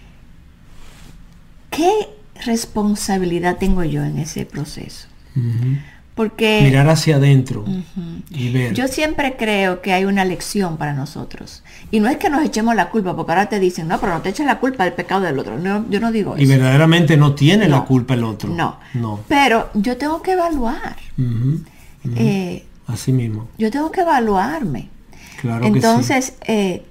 ¿qué responsabilidad tengo yo en ese proceso? Porque mirar hacia adentro y ver. Yo siempre creo que hay una lección para nosotros. Y no es que nos echemos la culpa, porque ahora te dicen, no, pero no te eches la culpa del pecado del otro. No, yo no digo eso. Y verdaderamente no tiene la culpa el otro. No. Pero yo tengo que evaluar. Así mismo. Yo tengo que evaluarme. Claro. Entonces, que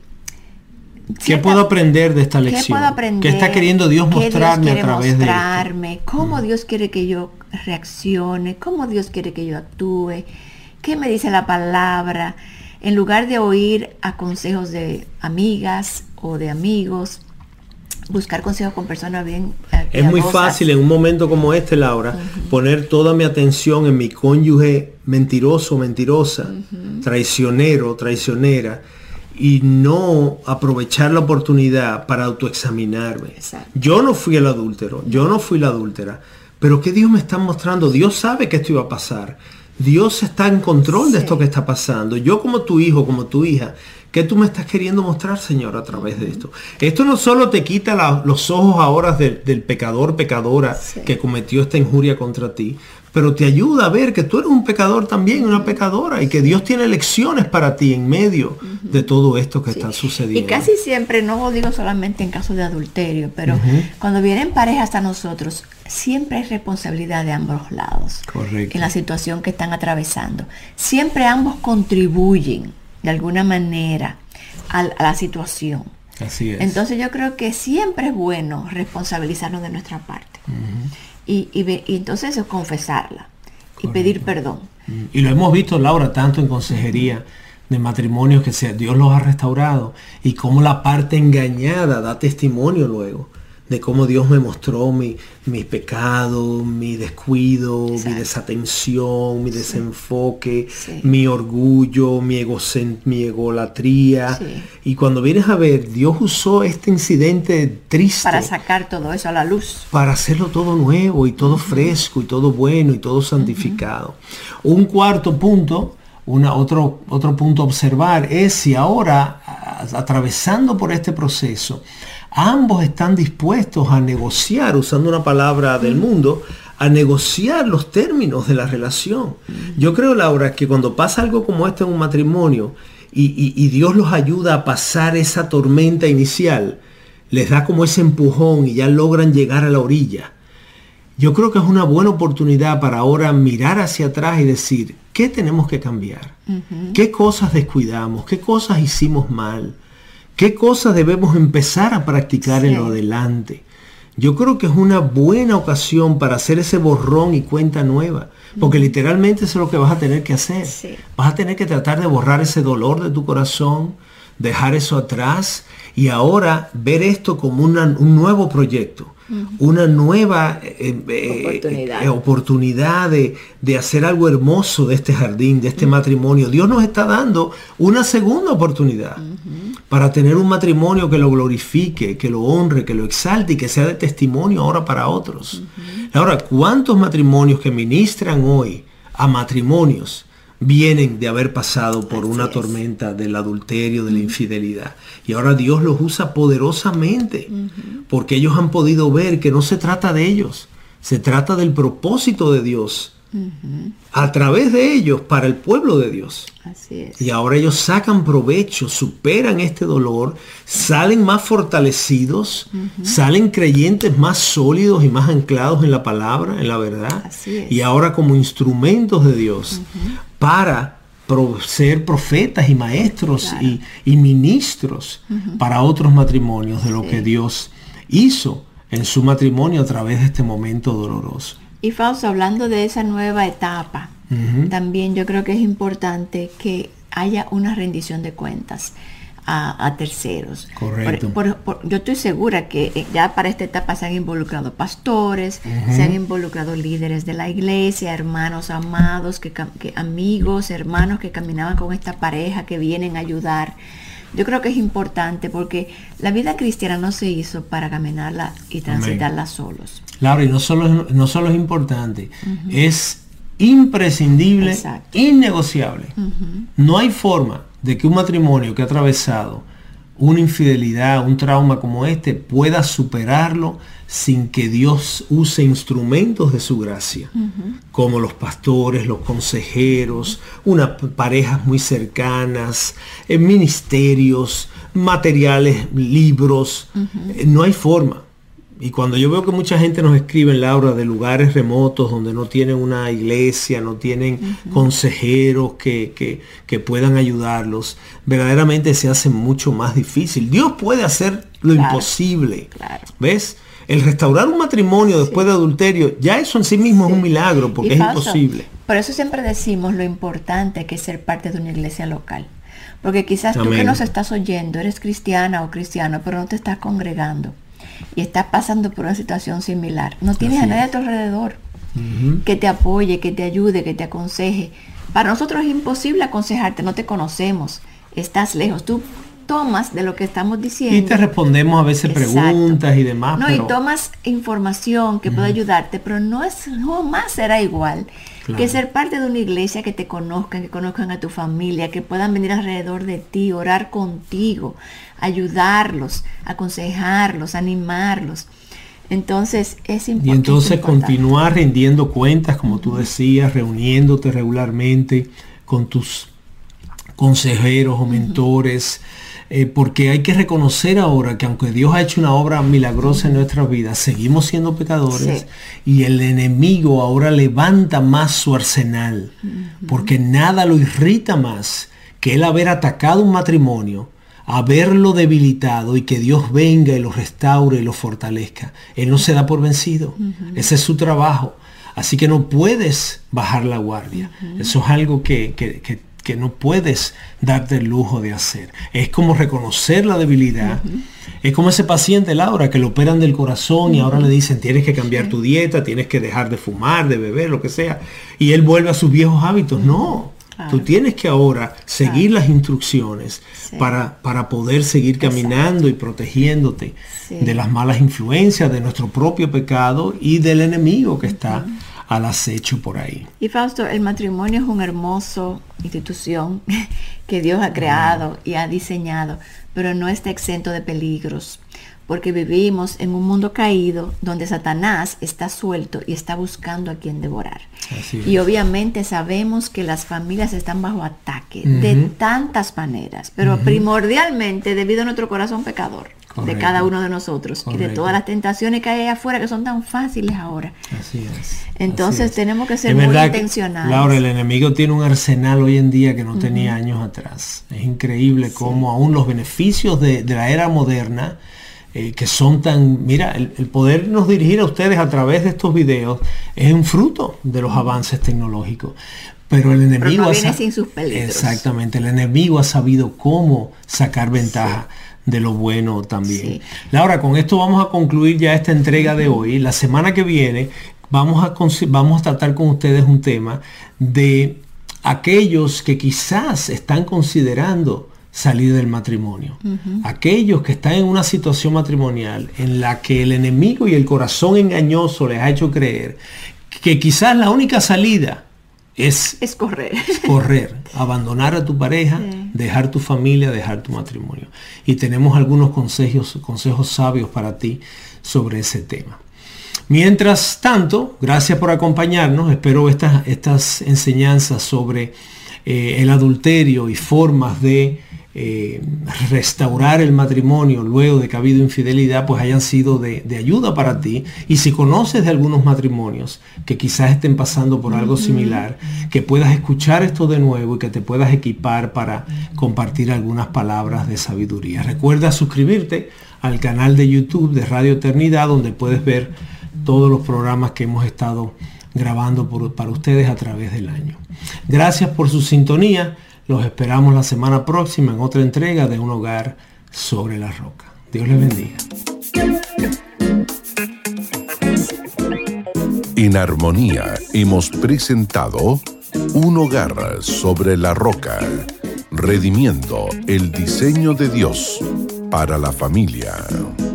sí. ¿Qué puedo aprender de esta lección? ¿Qué puedo aprender? ¿Qué está queriendo Dios mostrarme a través de esto? ¿Cómo Dios quiere que yo reaccione? ¿Cómo Dios quiere que yo actúe? ¿Qué me dice la palabra? En lugar de oír a consejos de amigas o de amigos, buscar consejos con personas bien es muy fácil en un momento como este, Laura, poner toda mi atención en mi cónyuge mentiroso, mentirosa, traicionero, traicionera, y no aprovechar la oportunidad para autoexaminarme. Exacto. Yo no fui el adúltero, yo no fui la adúltera, pero ¿qué Dios me está mostrando? Dios sabe que esto iba a pasar. Dios está en control de esto que está pasando. Yo como tu hijo, como tu hija, ¿qué tú me estás queriendo mostrar, Señor, a través de esto? Esto no solo te quita los ojos ahora del pecador, pecadora que cometió esta injuria contra ti, pero te ayuda a ver que tú eres un pecador también, una pecadora, y que Dios tiene lecciones para ti en medio de todo esto que está sucediendo. Y casi siempre, no lo digo solamente en casos de adulterio, pero cuando vienen parejas hasta nosotros, siempre hay responsabilidad de ambos lados. Correcto. En la situación que están atravesando. Siempre ambos contribuyen de alguna manera a la situación. Así es. Entonces yo creo que siempre es bueno responsabilizarnos de nuestra parte. Y entonces eso, confesarla. Y pedir perdón. Y lo hemos visto, Laura, tanto en consejería de matrimonios que Dios los ha restaurado, y cómo la parte engañada da testimonio luego de cómo Dios me mostró mi pecado, mi descuido, mi desatención, mi desenfoque, mi orgullo, mi egolatría. Y cuando vienes a ver, Dios usó este incidente triste para sacar todo eso a la luz. Para hacerlo todo nuevo y todo fresco y todo bueno y todo santificado. Un cuarto punto, otro punto a observar es si ahora, atravesando por este proceso, ambos están dispuestos a negociar, usando una palabra del mundo, a negociar los términos de la relación. Yo creo, Laura, que cuando pasa algo como esto en un matrimonio y Dios los ayuda a pasar esa tormenta inicial, les da como ese empujón y ya logran llegar a la orilla. Yo creo que es una buena oportunidad para ahora mirar hacia atrás y decir, ¿qué tenemos que cambiar? ¿Qué cosas descuidamos? ¿Qué cosas hicimos mal? ¿Qué cosas debemos empezar a practicar en lo adelante? Yo creo que es una buena ocasión para hacer ese borrón y cuenta nueva. Porque literalmente eso es lo que vas a tener que hacer. Vas a tener que tratar de borrar ese dolor de tu corazón, dejar eso atrás y ahora ver esto como un nuevo proyecto. Una nueva oportunidad de hacer algo hermoso de este jardín, de este matrimonio. Dios nos está dando una segunda oportunidad para tener un matrimonio que lo glorifique, que lo honre, que lo exalte y que sea de testimonio ahora para otros. Ahora, ¿cuántos matrimonios que ministran hoy a matrimonios vienen de haber pasado por una tormenta del adulterio, de la infidelidad? Y ahora Dios los usa poderosamente porque ellos han podido ver que no se trata de ellos, Se trata del propósito de Dios a través de ellos para el pueblo de Dios. Así es. Y ahora ellos sacan provecho, superan este dolor, salen más fortalecidos, salen creyentes más sólidos y más anclados en la palabra, en la verdad. Así es. Y ahora como instrumentos de Dios para ser profetas y maestros, claro, y ministros para otros matrimonios de lo que Dios hizo en su matrimonio a través de este momento doloroso. Y Fausto, hablando de esa nueva etapa, también yo creo que es importante que haya una rendición de cuentas a terceros. Correcto. Yo estoy segura que ya para esta etapa se han involucrado pastores, se han involucrado líderes de la iglesia, hermanos amados, que amigos, hermanos que caminaban con esta pareja, que vienen a ayudar. Yo creo que es importante porque la vida cristiana no se hizo para caminarla y transitarla solos. Laura, y no solo es importante, es imprescindible, exacto, innegociable. No hay forma de que un matrimonio que ha atravesado una infidelidad, un trauma como este, pueda superarlo sin que Dios use instrumentos de su gracia, como los pastores, los consejeros, unas parejas muy cercanas, ministerios, materiales, libros. No hay forma. Y cuando yo veo que mucha gente nos escribe, Laura, de lugares remotos donde no tienen una iglesia, no tienen consejeros que puedan ayudarlos, verdaderamente se hace mucho más difícil. Dios puede hacer lo imposible. Claro. ¿Ves? El restaurar un matrimonio después de adulterio, ya eso en sí mismo es un milagro, porque es imposible. Por eso siempre decimos lo importante que es ser parte de una iglesia local. Porque quizás tú que nos estás oyendo, eres cristiana o cristiano, pero no te estás congregando y estás pasando por una situación similar. No tienes a nadie a tu alrededor que te apoye, que te ayude, que te aconseje. Para nosotros es imposible aconsejarte, no te conocemos, estás lejos. Tú tomas de lo que estamos diciendo. Y te respondemos a veces preguntas y demás. No, pero... y tomas información que puede ayudarte, pero no más será igual que ser parte de una iglesia, que te conozcan, que conozcan a tu familia, que puedan venir alrededor de ti, orar contigo, ayudarlos, aconsejarlos, animarlos. Entonces es importante. Y entonces continuar rindiendo cuentas, como tú decías, reuniéndote regularmente con tus consejeros o mentores, porque hay que reconocer ahora que aunque Dios ha hecho una obra milagrosa en nuestras vidas, seguimos siendo pecadores, y el enemigo ahora levanta más su arsenal, porque nada lo irrita más que él haber atacado un matrimonio, haberlo debilitado, y que Dios venga y lo restaure y lo fortalezca. Él no se da por vencido. Ese es su trabajo. Así que no puedes bajar la guardia. Eso es algo que no puedes darte el lujo de hacer. Es como reconocer la debilidad. Es como ese paciente, Laura, que lo operan del corazón y ahora le dicen, tienes que cambiar tu dieta, tienes que dejar de fumar, de beber, lo que sea. Y él vuelve a sus viejos hábitos. No. Tú tienes que ahora seguir las instrucciones para poder seguir caminando y protegiéndote de las malas influencias, de nuestro propio pecado y del enemigo que está al acecho por ahí. Y Fausto, el matrimonio es una hermosa institución que Dios ha creado y ha diseñado, pero no está exento de peligros, porque vivimos en un mundo caído donde Satanás está suelto y está buscando a quien devorar. Y obviamente sabemos que las familias están bajo ataque de tantas maneras, pero primordialmente debido a nuestro corazón pecador. Correcto. De cada uno de nosotros. Correcto. Y de todas las tentaciones que hay allá afuera, que son tan fáciles ahora. Así es. Entonces tenemos que ser muy intencionales. Laura, el enemigo tiene un arsenal hoy en día que no tenía años atrás. Es increíble cómo aún los beneficios de la era moderna, que son tan... Mira, el podernos dirigir a ustedes a través de estos videos es un fruto de los avances tecnológicos. Pero el enemigo... no viene sin sus peligros. Exactamente. El enemigo ha sabido cómo sacar ventaja de lo bueno también. Laura, con esto vamos a concluir ya esta entrega de hoy. La semana que viene vamos a tratar con ustedes un tema de aquellos que quizás están considerando salir del matrimonio. Aquellos que están en una situación matrimonial en la que el enemigo y el corazón engañoso les ha hecho creer que quizás la única salida es correr, abandonar a tu pareja, dejar tu familia, dejar tu matrimonio. Y tenemos algunos consejos sabios para ti sobre ese tema. Mientras tanto, gracias por acompañarnos. Espero estas enseñanzas sobre el adulterio y formas de restaurar el matrimonio luego de que ha habido infidelidad, pues hayan sido de ayuda para ti. Y si conoces de algunos matrimonios que quizás estén pasando por algo similar, que puedas escuchar esto de nuevo y que te puedas equipar para compartir algunas palabras de sabiduría. Recuerda suscribirte al canal de YouTube de Radio Eternidad, donde puedes ver todos los programas que hemos estado grabando para ustedes a través del año. Gracias por su sintonía. Los esperamos la semana próxima en otra entrega de Un Hogar sobre la Roca. Dios les bendiga. En armonía hemos presentado Un Hogar sobre la Roca, redimiendo el diseño de Dios para la familia.